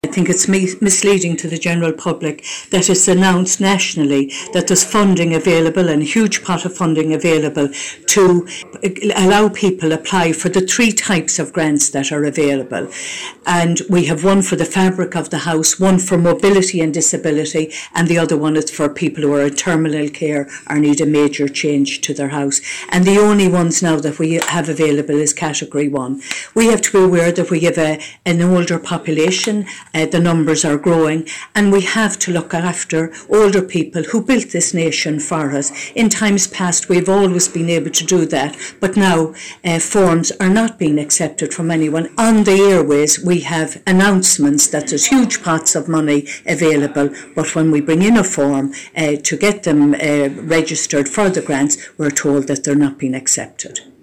I think it's misleading to the general public that it's announced nationally that there's funding available, and a huge pot of funding available to allow people apply for the 3 types of grants that are available. And we have one for the fabric of the house, one for mobility and disability, and the other one is for people who are in terminal care or need a major change to their house. And the only ones now that we have available is Category 1. We have to be aware that we have an older population. The numbers are growing, and we have to look after older people who built this nation for us. In times past, we've always been able to do that, but now forms are not being accepted from anyone. On the airways, we have announcements that there's huge pots of money available, but when we bring in a form to get them registered for the grants, we're told that they're not being accepted.